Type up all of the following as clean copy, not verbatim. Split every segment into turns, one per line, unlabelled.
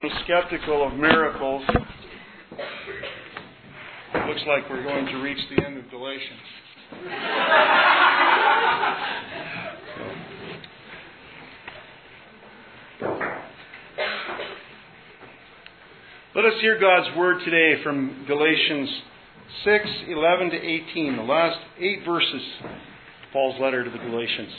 Skeptical of miracles. It looks like we're going to reach the end of Galatians. Let us hear God's Word today from Galatians 6:11 to 18, the last 8 verses of Paul's letter to the Galatians.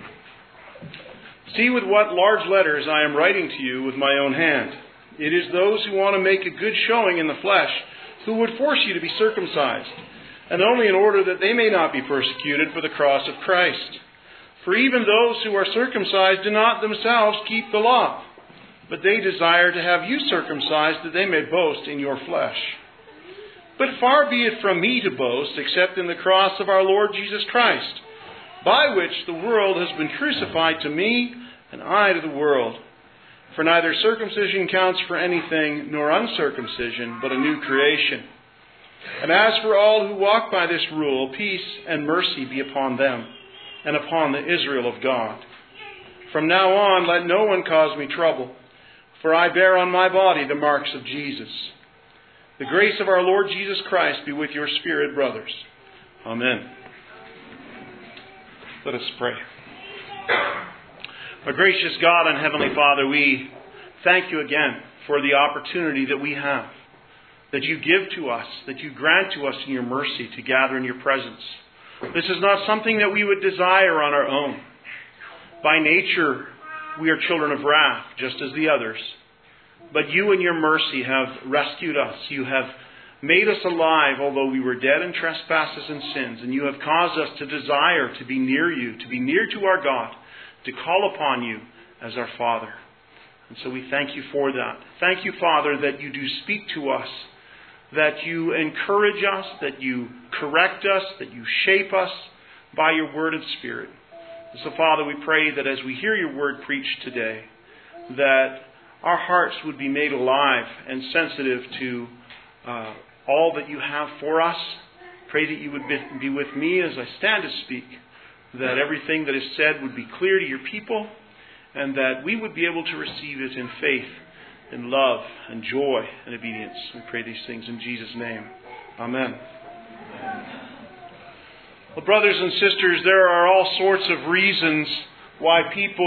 See with what large letters I am writing to you with my own hand. It is those who want to make a good showing in the flesh who would force you to be circumcised, and only in order that they may not be persecuted for the cross of Christ. For even those who are circumcised do not themselves keep the law, but they desire to have you circumcised that they may boast in your flesh. But far be it from me to boast except in the cross of our Lord Jesus Christ, by which the world has been crucified to me and I to the world. For neither circumcision counts for anything, nor uncircumcision, but a new creation. And as for all who walk by this rule, peace and mercy be upon them, and upon the Israel of God. From now on, let no one cause me trouble, for I bear on my body the marks of Jesus. The grace of our Lord Jesus Christ be with your spirit, brothers. Amen. Let us pray. Our gracious God and Heavenly Father, we thank you again for the opportunity that we have, that you give to us, that you grant to us in your mercy to gather in your presence. This is not something that we would desire on our own. By nature, we are children of wrath, just as the others. But you in your mercy have rescued us. You have made us alive, although we were dead in trespasses and sins. And you have caused us to desire to be near you, to be near to our God, to call upon you as our Father. And so we thank you for that. Thank you, Father, that you do speak to us, that you encourage us, that you correct us, that you shape us by your word and spirit. And so, Father, we pray that as we hear your word preached today, that our hearts would be made alive and sensitive to all that you have for us. Pray that you would be with me as I stand to speak, that everything that is said would be clear to your people, and that we would be able to receive it in faith, in love, and joy, and obedience. We pray these things in Jesus' name. Amen. Well, brothers and sisters, there are all sorts of reasons why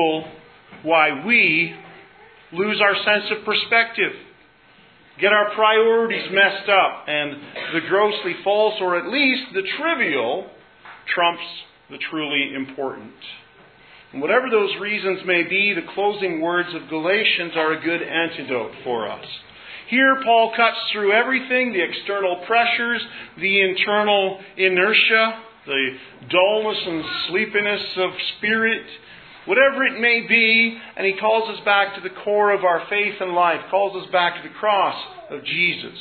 we lose our sense of perspective, get our priorities messed up, and the grossly false, or at least the trivial, trumps the truly important. And whatever those reasons may be, the closing words of Galatians are a good antidote for us. Here Paul cuts through everything, the external pressures, the internal inertia, the dullness and sleepiness of spirit, whatever it may be, and he calls us back to the core of our faith and life, calls us back to the cross of Jesus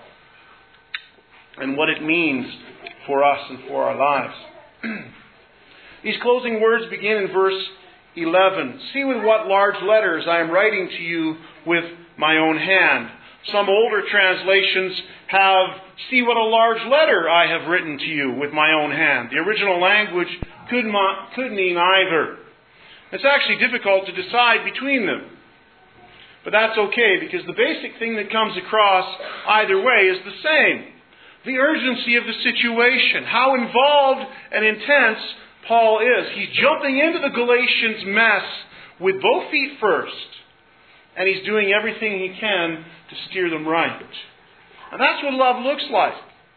and what it means for us and for our lives. These closing words begin in verse 11. See with what large letters I am writing to you with my own hand. Some older translations have, see what a large letter I have written to you with my own hand. The original language could mean either. It's actually difficult to decide between them. But that's okay, because the basic thing that comes across either way is the same. The urgency of the situation, how involved and intense Paul is. He's jumping into the Galatians' mess with both feet first. And he's doing everything he can to steer them right. And that's what love looks like.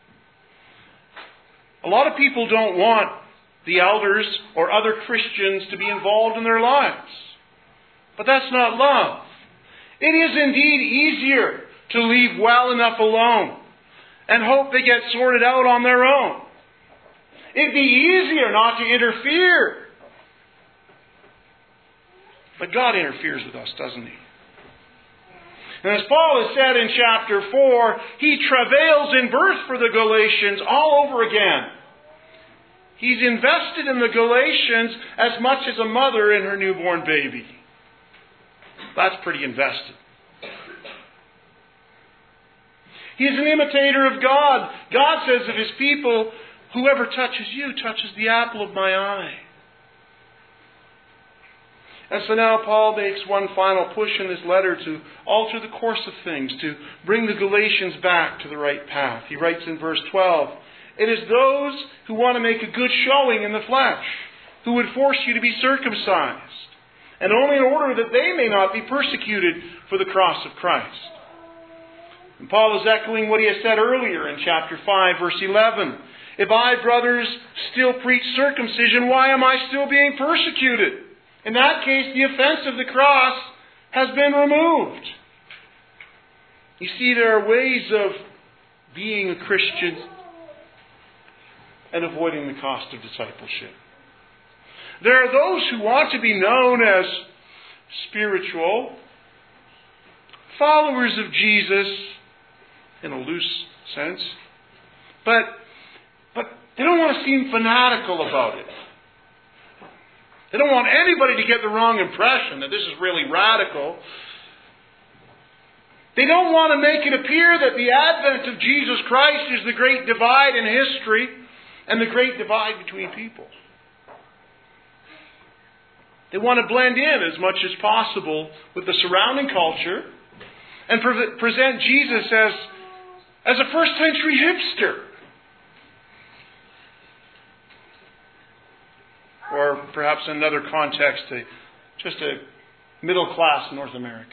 A lot of people don't want the elders or other Christians to be involved in their lives. But that's not love. It is indeed easier to leave well enough alone and hope they get sorted out on their own. It'd be easier not to interfere. But God interferes with us, doesn't He? And as Paul has said in chapter 4, He travails in birth for the Galatians all over again. He's invested in the Galatians as much as a mother in her newborn baby. That's pretty invested. He's an imitator of God. God says of His people, whoever touches you touches the apple of my eye. And so now Paul makes one final push in this letter to alter the course of things, to bring the Galatians back to the right path. He writes in verse 12, "It is those who want to make a good showing in the flesh, who would force you to be circumcised, and only in order that they may not be persecuted for the cross of Christ." And Paul is echoing what he has said earlier in chapter 5, verse 11. "If I, brothers, still preach circumcision, why am I still being persecuted? In that case, the offense of the cross has been removed." You see, there are ways of being a Christian and avoiding the cost of discipleship. There are those who want to be known as spiritual, followers of Jesus in a loose sense, but they don't want to seem fanatical about it. They don't want anybody to get the wrong impression that this is really radical. They don't want to make it appear that the advent of Jesus Christ is the great divide in history and the great divide between people. They want to blend in as much as possible with the surrounding culture and present Jesus as a first century hipster. Or perhaps in another context, just a middle-class North American.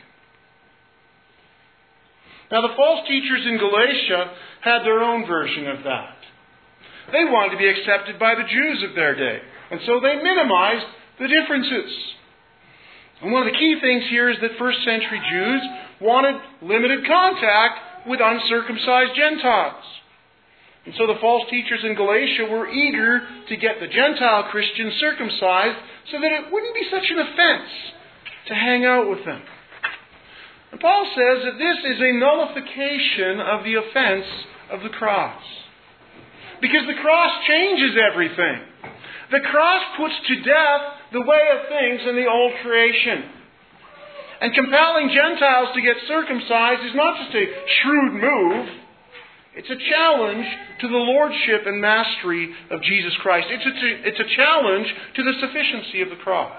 Now, the false teachers in Galatia had their own version of that. They wanted to be accepted by the Jews of their day, and so they minimized the differences. And one of the key things here is that first century Jews wanted limited contact with uncircumcised Gentiles. And so the false teachers in Galatia were eager to get the Gentile Christians circumcised so that it wouldn't be such an offense to hang out with them. And Paul says that this is a nullification of the offense of the cross. Because the cross changes everything. The cross puts to death the way of things in the old creation. And compelling Gentiles to get circumcised is not just a shrewd move. It's a challenge to the lordship and mastery of Jesus Christ. It's a challenge to the sufficiency of the cross.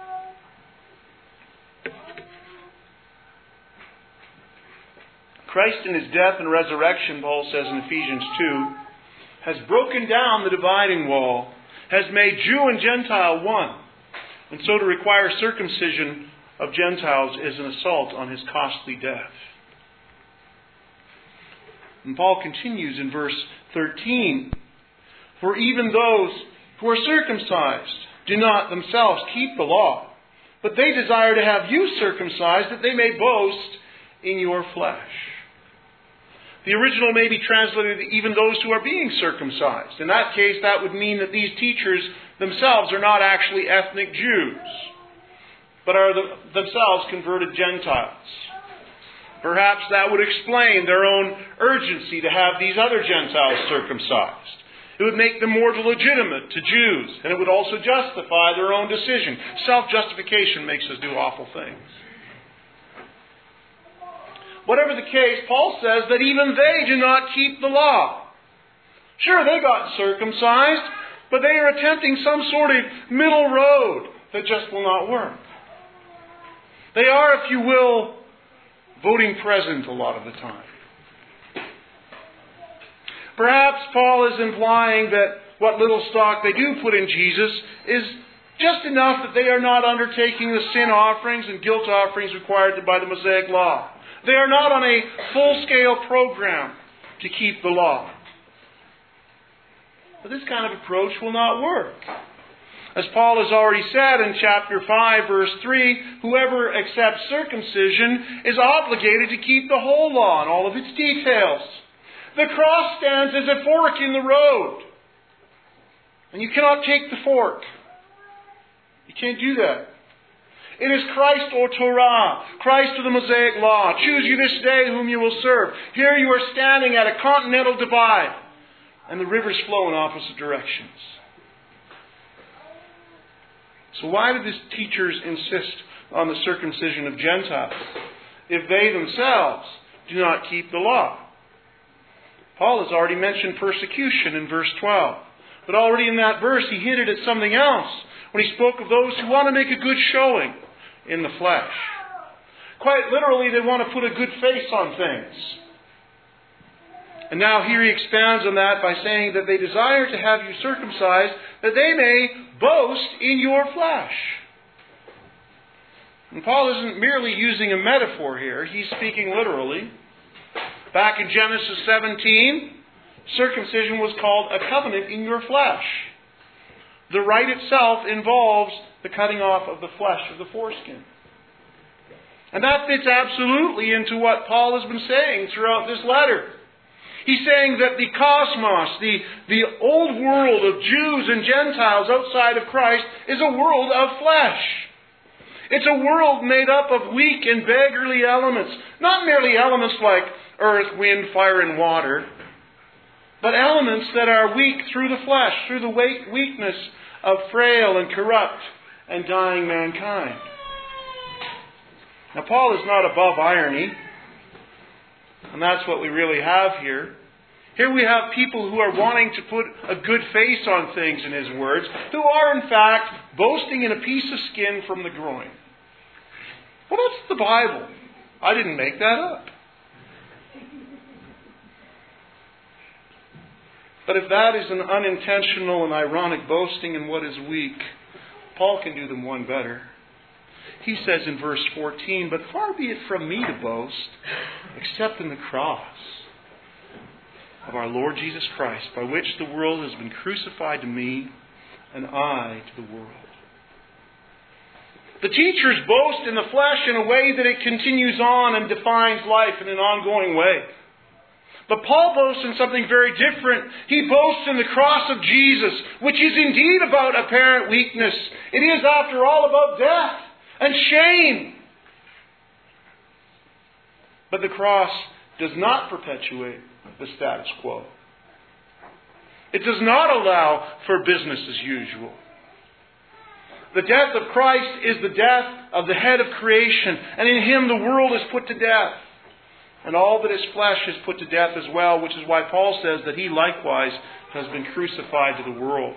Christ in His death and resurrection, Paul says in Ephesians 2, has broken down the dividing wall, has made Jew and Gentile one. And so to require circumcision of Gentiles is an assault on His costly death. And Paul continues in verse 13, "For even those who are circumcised do not themselves keep the law, but they desire to have you circumcised, that they may boast in your flesh." The original may be translated, "even those who are being circumcised." In that case, that would mean that these teachers themselves are not actually ethnic Jews, but are themselves converted Gentiles. Perhaps that would explain their own urgency to have these other Gentiles circumcised. It would make them more legitimate to Jews, and it would also justify their own decision. Self-justification makes us do awful things. Whatever the case, Paul says that even they do not keep the law. Sure, they got circumcised, but they are attempting some sort of middle road that just will not work. They are, if you will, voting present a lot of the time. Perhaps Paul is implying that what little stock they do put in Jesus is just enough that they are not undertaking the sin offerings and guilt offerings required by the Mosaic Law. They are not on a full-scale program to keep the law. But this kind of approach will not work. As Paul has already said in chapter 5, verse 3, whoever accepts circumcision is obligated to keep the whole law and all of its details. The cross stands as a fork in the road. And you cannot take the fork. You can't do that. It is Christ or Torah, Christ or the Mosaic Law. Choose you this day whom you will serve. Here you are standing at a continental divide, and the rivers flow in opposite directions. So why do these teachers insist on the circumcision of Gentiles if they themselves do not keep the law? Paul has already mentioned persecution in verse 12. But already in that verse he hinted at something else. when he spoke of those who want to make a good showing in the flesh. Quite literally, they want to put a good face on things. And now here he expands on that by saying that they desire to have you circumcised, that they may boast in your flesh. And Paul isn't merely using a metaphor here. He's speaking literally. Back in Genesis 17, circumcision was called a covenant in your flesh. The rite itself involves the cutting off of the flesh of the foreskin. And that fits absolutely into what Paul has been saying throughout this letter. He's saying that the cosmos, the old world of Jews and Gentiles outside of Christ, is a world of flesh. It's a world made up of weak and beggarly elements. Not merely elements like earth, wind, fire, and water, but elements that are weak through the flesh, through the weakness of frail and corrupt and dying mankind. Now, Paul is not above irony, and that's what we really have here. Here we have people who are wanting to put a good face on things, in his words, who are in fact boasting in a piece of skin from the groin. Well, that's the Bible. I didn't make that up. But if that is an unintentional and ironic boasting in what is weak, Paul can do them one better. He says in verse 14, "But far be it from me to boast, except in the cross of our Lord Jesus Christ, by which the world has been crucified to me, and I to the world." The teachers boast in the flesh in a way that it continues on and defines life in an ongoing way. But Paul boasts in something very different. He boasts in the cross of Jesus, which is indeed about apparent weakness. It is, after all, about death and shame. But the cross does not perpetuate the status quo. It does not allow for business as usual. The death of Christ is the death of the head of creation, and in Him the world is put to death. And all that is flesh is put to death as well, which is why Paul says that he likewise has been crucified to the world.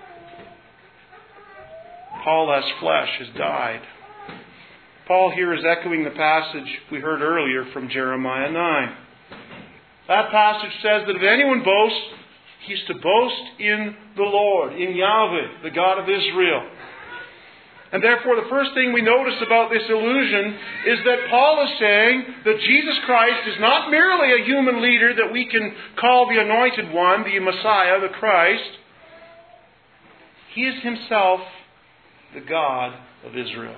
Paul as flesh has died. Paul here is echoing the passage we heard earlier from Jeremiah 9. That passage says that if anyone boasts, he's to boast in the Lord, in Yahweh, the God of Israel. And therefore, the first thing we notice about this allusion is that Paul is saying that Jesus Christ is not merely a human leader that we can call the Anointed One, the Messiah, the Christ. He is Himself the God of Israel.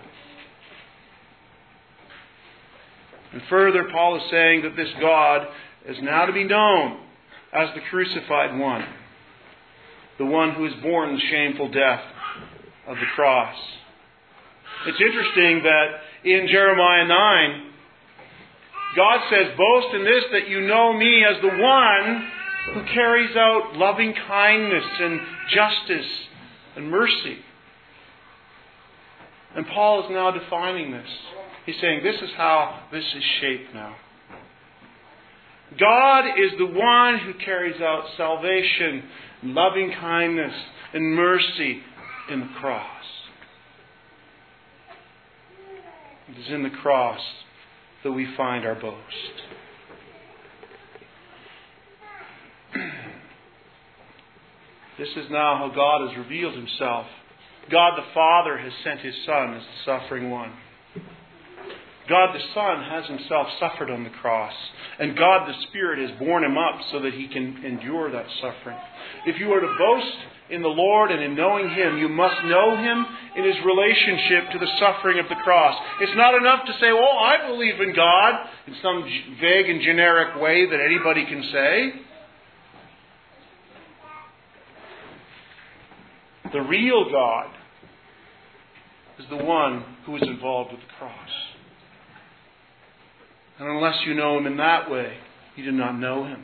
And further, Paul is saying that this God is now to be known as the crucified one, the one who is born the shameful death of the cross. It's interesting that in Jeremiah 9, God says, "Boast in this, that you know me as the one who carries out loving kindness and justice and mercy." And Paul is now defining this. He's saying this is how this is shaped now. God is the one who carries out salvation, loving kindness, and mercy in the cross. It is in the cross that we find our boast. This is now how God has revealed Himself. God the Father has sent His Son as the suffering one. God the Son has Himself suffered on the cross. And God the Spirit has borne Him up so that He can endure that suffering. If you are to boast in the Lord and in knowing Him, you must know Him in His relationship to the suffering of the cross. It's not enough to say, "Oh, I believe in God," in some vague and generic way that anybody can say. The real God is the one who is involved with the cross. And unless you know Him in that way, you do not know Him.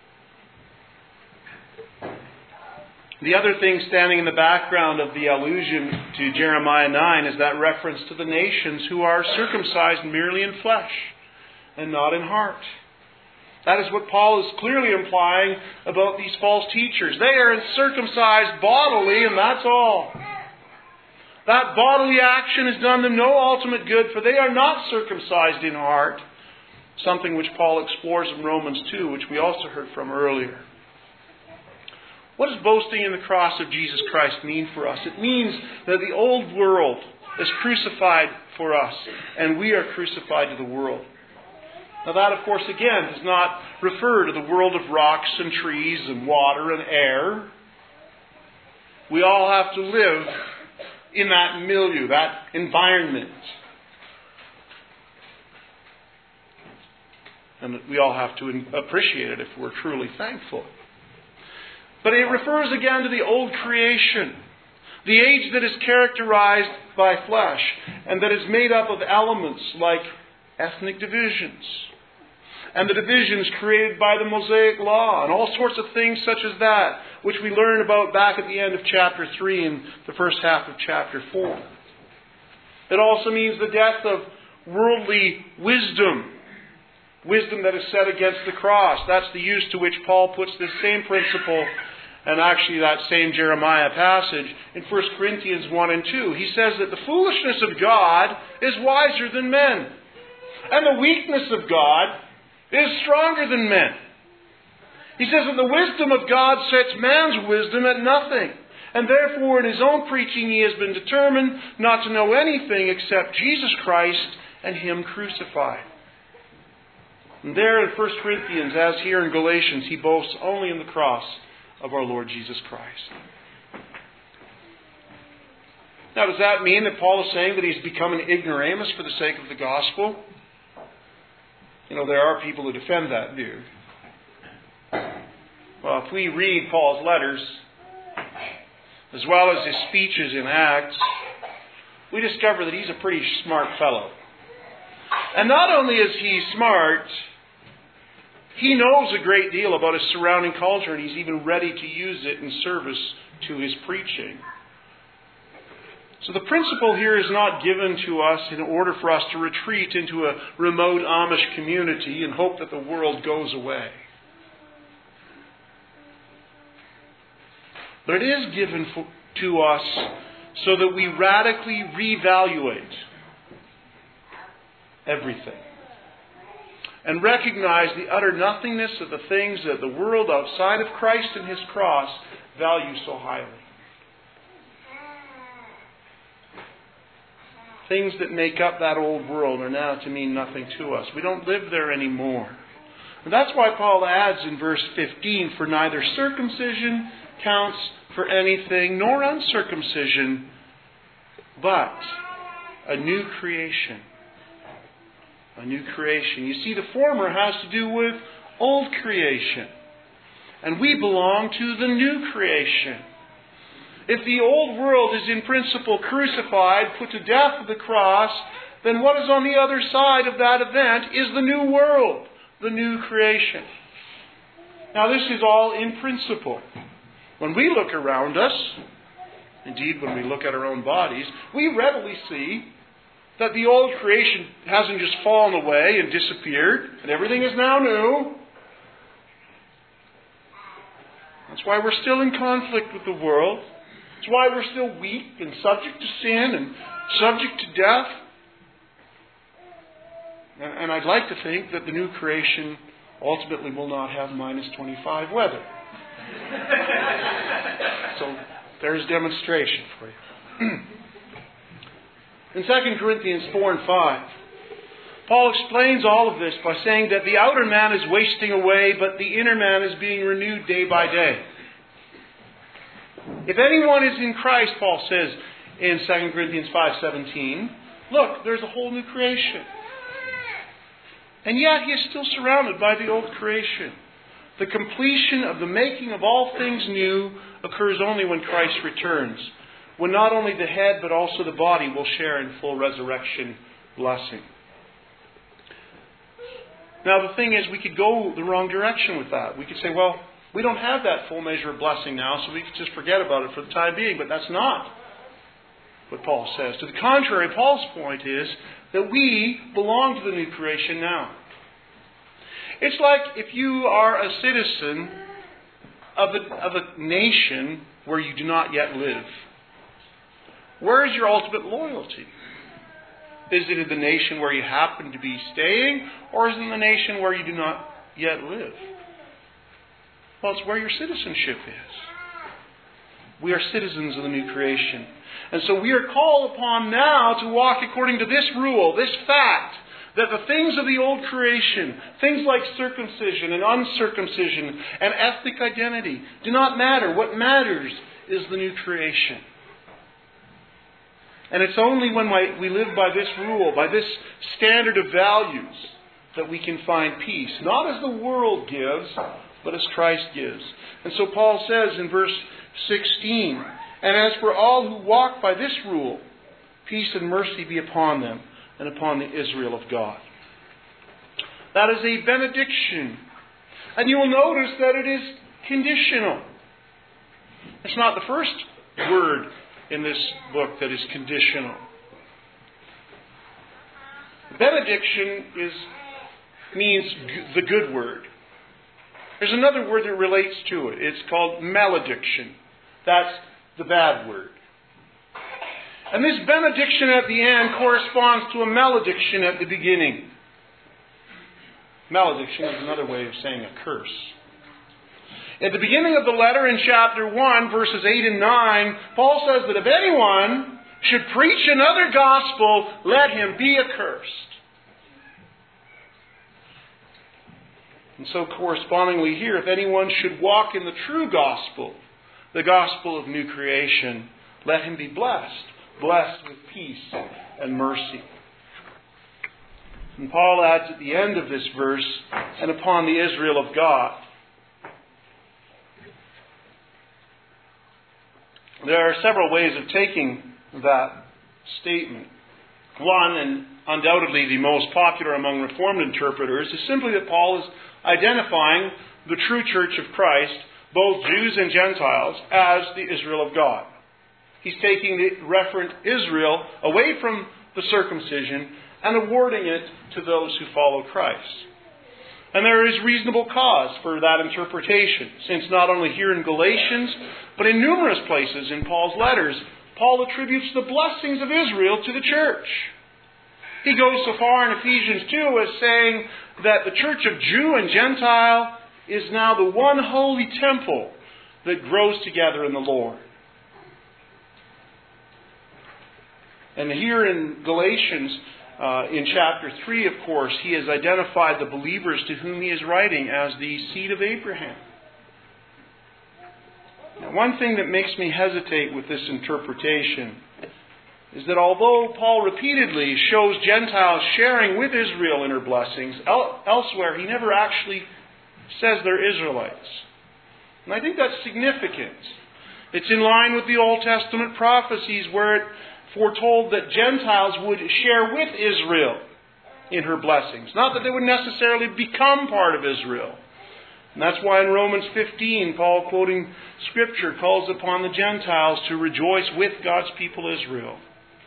The other thing standing in the background of the allusion to Jeremiah 9 is that reference to the nations who are circumcised merely in flesh and not in heart. That is what Paul is clearly implying about these false teachers. They are circumcised bodily, and that's all. That bodily action has done them no ultimate good, for they are not circumcised in heart. Something which Paul explores in Romans 2, which we also heard from earlier. What does boasting in the cross of Jesus Christ mean for us? It means that the old world is crucified for us, and we are crucified to the world. Now that, of course, again, does not refer to the world of rocks and trees and water and air. We all have to live in that milieu, that environment. And we all have to appreciate it if we're truly thankful. But it refers again to the old creation, the age that is characterized by flesh and that is made up of elements like ethnic divisions and the divisions created by the Mosaic Law and all sorts of things such as that, which we learn about back at the end of chapter 3 and the first half of chapter 4. It also means the death of worldly wisdom. Wisdom that is set against the cross. That's the use to which Paul puts this same principle, and actually that same Jeremiah passage, in 1 Corinthians 1 and 2. He says that the foolishness of God is wiser than men, and the weakness of God is stronger than men. He says that the wisdom of God sets man's wisdom at nothing, and therefore in his own preaching he has been determined not to know anything except Jesus Christ and Him crucified. And there in 1 Corinthians, as here in Galatians, he boasts only in the cross of our Lord Jesus Christ. Now, does that mean that Paul is saying that he's become an ignoramus for the sake of the gospel? There are people who defend that view. Well, if we read Paul's letters, as well as his speeches in Acts, we discover that he's a pretty smart fellow. And not only is he smart, he knows a great deal about his surrounding culture, and he's even ready to use it in service to his preaching. So the principle here is not given to us in order for us to retreat into a remote Amish community and hope that the world goes away. But it is given to us so that we radically reevaluate everything and recognize the utter nothingness of the things that the world outside of Christ and His cross value so highly. Things that make up that old world are now to mean nothing to us. We don't live there anymore. And that's why Paul adds in verse 15, for neither circumcision counts for anything, nor uncircumcision, but a new creation. A new creation. You see, the former has to do with old creation. And we belong to the new creation. If the old world is in principle crucified, put to death of the cross, then what is on the other side of that event is the new world, the new creation. Now this is all in principle. When we look around us, indeed when we look at our own bodies, we readily see that the old creation hasn't just fallen away and disappeared, and everything is now new. That's why we're still in conflict with the world. That's why we're still weak and subject to sin and subject to death. And I'd like to think that the new creation ultimately will not have minus 25 weather. So there's demonstration for you. In 2 Corinthians 4 and 5, Paul explains all of this by saying that the outer man is wasting away, but the inner man is being renewed day by day. If anyone is in Christ, Paul says in 2 Corinthians 5:17, look, there's a whole new creation. And yet he is still surrounded by the old creation. The completion of the making of all things new occurs only when Christ returns, when not only the head but also the body will share in full resurrection blessing. Now the thing is, we could go the wrong direction with that. We could say, well, we don't have that full measure of blessing now, so we could just forget about it for the time being. But that's not what Paul says. To the contrary, Paul's point is that we belong to the new creation now. It's like if you are a citizen of a nation where you do not yet live. Where is your ultimate loyalty? Is it in the nation where you happen to be staying, or is it in the nation where you do not yet live? Well, it's where your citizenship is. We are citizens of the new creation. And so we are called upon now to walk according to this rule, this fact, that the things of the old creation, things like circumcision and uncircumcision and ethnic identity, do not matter. What matters is the new creation. And it's only when we live by this rule, by this standard of values, that we can find peace. Not as the world gives, but as Christ gives. And so Paul says in verse 16, "And as for all who walk by this rule, peace and mercy be upon them and upon the Israel of God." That is a benediction. And you will notice that it is conditional. It's not the first word in this book that is conditional. Benediction means the good word. There's another word that relates to it. It's called malediction. That's the bad word. And this benediction at the end corresponds to a malediction at the beginning. Malediction is another way of saying a curse. At the beginning of the letter in chapter 1, verses 8 and 9, Paul says that if anyone should preach another gospel, let him be accursed. And so correspondingly here, if anyone should walk in the true gospel, the gospel of new creation, let him be blessed, blessed with peace and mercy. And Paul adds at the end of this verse, "and upon the Israel of God." There are several ways of taking that statement. One, and undoubtedly the most popular among Reformed interpreters, is simply that Paul is identifying the true church of Christ, both Jews and Gentiles, as the Israel of God. He's taking the referent Israel away from the circumcision and awarding it to those who follow Christ. And there is reasonable cause for that interpretation, since not only here in Galatians, but in numerous places in Paul's letters, Paul attributes the blessings of Israel to the church. He goes so far in Ephesians 2 as saying that the church of Jew and Gentile is now the one holy temple that grows together in the Lord. And here in Galatians, in chapter 3, of course, he has identified the believers to whom he is writing as the seed of Abraham. Now, one thing that makes me hesitate with this interpretation is that although Paul repeatedly shows Gentiles sharing with Israel in her blessings, elsewhere he never actually says they're Israelites. And I think that's significant. It's in line with the Old Testament prophecies where it foretold that Gentiles would share with Israel in her blessings. Not that they would necessarily become part of Israel. And that's why in Romans 15, Paul, quoting Scripture, calls upon the Gentiles to rejoice with God's people Israel.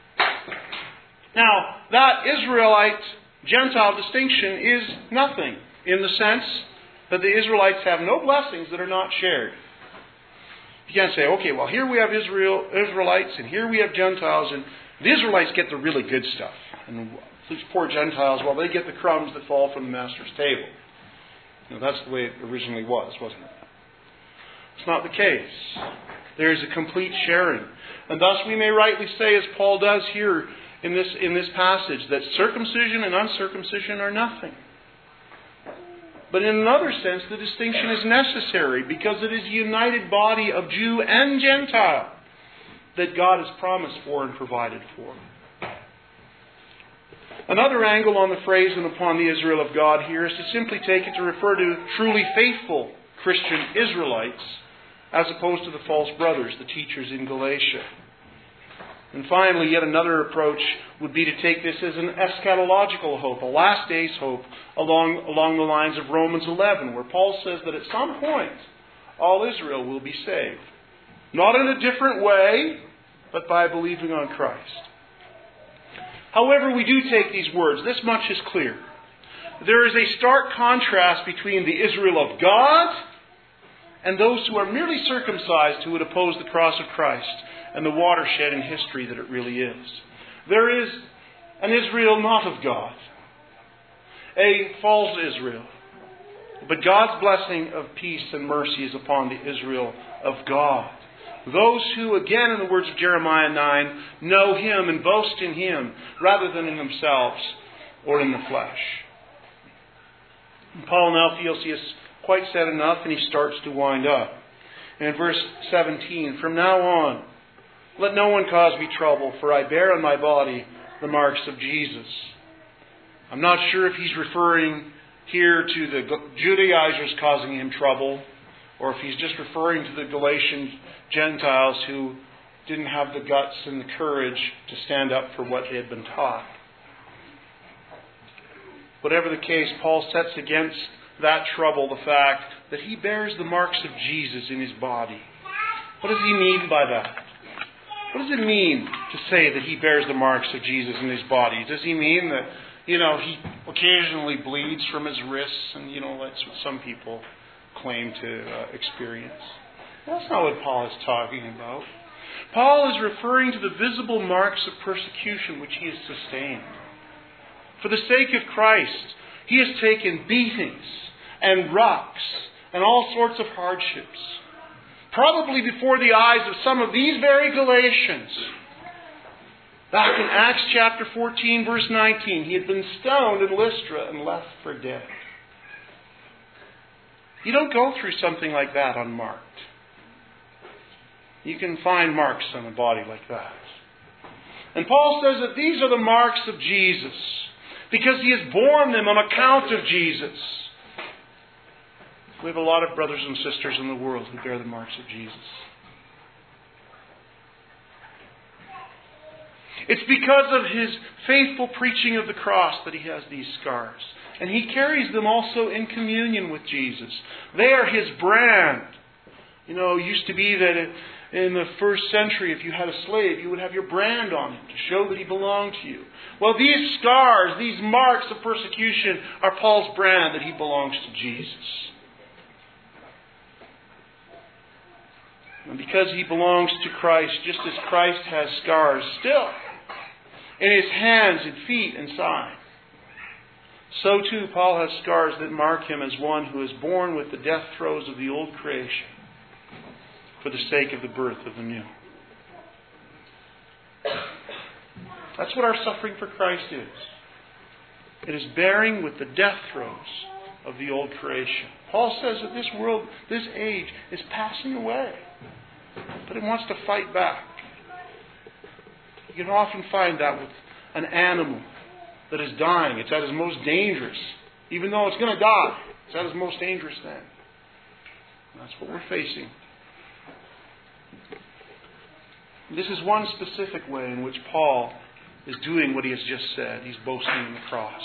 Now, that Israelite-Gentile distinction is nothing, in the sense that the Israelites have no blessings that are not shared. You can't say, okay, well, here we have Israelites, and here we have Gentiles, and the Israelites get the really good stuff. And these poor Gentiles, well, they get the crumbs that fall from the master's table. That's the way it originally was, wasn't it? It's not the case. There is a complete sharing. And thus we may rightly say, as Paul does here in this passage, that circumcision and uncircumcision are nothing. But in another sense, the distinction is necessary because it is a united body of Jew and Gentile that God has promised for and provided for. Another angle on the phrase "and upon the Israel of God" here is to simply take it to refer to truly faithful Christian Israelites as opposed to the false brothers, the teachers in Galatia. And finally, yet another approach would be to take this as an eschatological hope, a last days hope, along the lines of Romans 11, where Paul says that at some point all Israel will be saved. Not in a different way, but by believing on Christ. However we do take these words, this much is clear. There is a stark contrast between the Israel of God and those who are merely circumcised who would oppose the cross of Christ. and the watershed in history that it really is. There is an Israel not of God, a false Israel. But God's blessing of peace and mercy is upon the Israel of God. Those who, again in the words of Jeremiah 9, know Him and boast in Him rather than in themselves or in the flesh. And Paul now feels he has quite said enough, and he starts to wind up. And in verse 17, from now on, let no one cause me trouble, for I bear on my body the marks of Jesus. I'm not sure if he's referring here to the Judaizers causing him trouble, or if he's just referring to the Galatian Gentiles who didn't have the guts and the courage to stand up for what they had been taught. Whatever the case, Paul sets against that trouble the fact that he bears the marks of Jesus in his body. What does he mean by that? What does it mean to say that he bears the marks of Jesus in his body? Does he mean that, he occasionally bleeds from his wrists and, that's what some people claim to experience? That's not what Paul is talking about. Paul is referring to the visible marks of persecution which he has sustained. For the sake of Christ, he has taken beatings and rocks and all sorts of hardships. Probably before the eyes of some of these very Galatians. Back in Acts chapter 14, verse 19, he had been stoned in Lystra and left for dead. You don't go through something like that unmarked. You can find marks on a body like that. And Paul says that these are the marks of Jesus, because he has borne them on account of Jesus. We have a lot of brothers and sisters in the world who bear the marks of Jesus. It's because of his faithful preaching of the cross that he has these scars. And he carries them also in communion with Jesus. They are his brand. It used to be that in the first century, if you had a slave, you would have your brand on him to show that he belonged to you. Well, these scars, these marks of persecution are Paul's brand that he belongs to Jesus. And because he belongs to Christ, just as Christ has scars still in his hands and feet and side, so too Paul has scars that mark him as one who is born with the death throes of the old creation for the sake of the birth of the new. That's what our suffering for Christ is. It is bearing with the death throes of the old creation. Paul says that this world, this age, is passing away. But it wants to fight back. You can often find that with an animal that is dying. It's at its most dangerous. Even though it's going to die, it's at its most dangerous then. And that's what we're facing. This is one specific way in which Paul is doing what he has just said. He's boasting in the cross.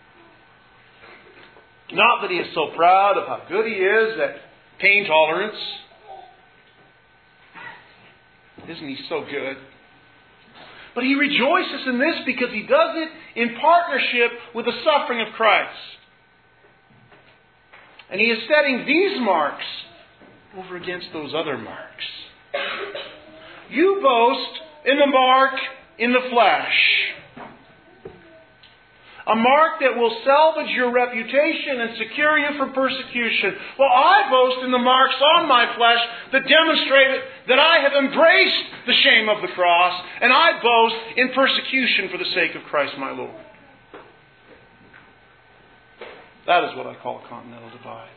Not that he is so proud of how good he is at pain tolerance. Isn't he so good? But he rejoices in this because he does it in partnership with the suffering of Christ. And he is setting these marks over against those other marks. You boast in the mark in the flesh. A mark that will salvage your reputation and secure you from persecution. Well, I boast in the marks on my flesh that demonstrate that I have embraced the shame of the cross, and I boast in persecution for the sake of Christ my Lord. That is what I call a continental divide.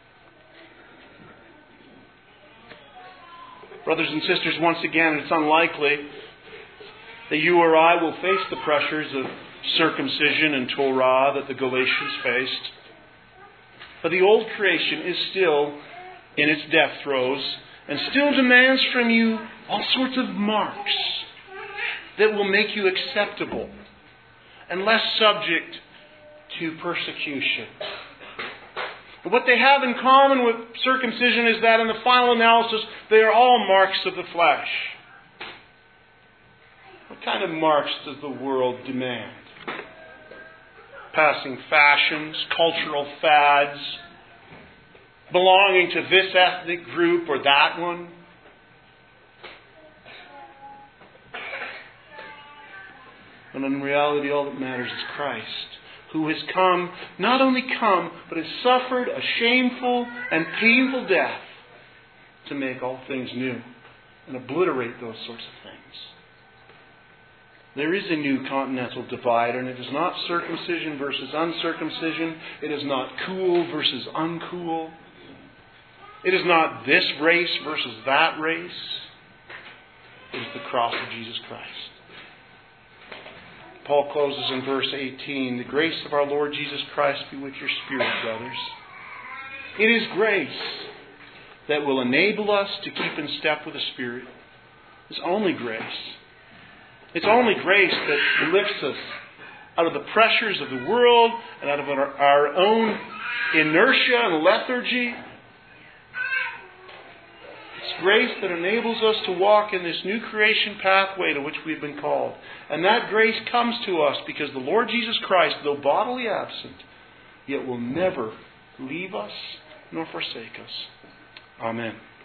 Brothers and sisters, once again, it's unlikely that you or I will face the pressures of circumcision and Torah that the Galatians faced. But the old creation is still in its death throes and still demands from you all sorts of marks that will make you acceptable and less subject to persecution. But what they have in common with circumcision is that in the final analysis, they are all marks of the flesh. What kind of marks does the world demand? Passing fashions, cultural fads, belonging to this ethnic group or that one. When in reality all that matters is Christ, who has come, not only come, but has suffered a shameful and painful death to make all things new and obliterate those sorts of things. There is a new continental divide, and it is not circumcision versus uncircumcision. It is not cool versus uncool. It is not this race versus that race. It is the cross of Jesus Christ. Paul closes in verse 18, the grace of our Lord Jesus Christ be with your spirit, brothers. It is grace that will enable us to keep in step with the Spirit. It's only grace. It's only grace that lifts us out of the pressures of the world and out of our own inertia and lethargy. It's grace that enables us to walk in this new creation pathway to which we've been called. And that grace comes to us because the Lord Jesus Christ, though bodily absent, yet will never leave us nor forsake us. Amen.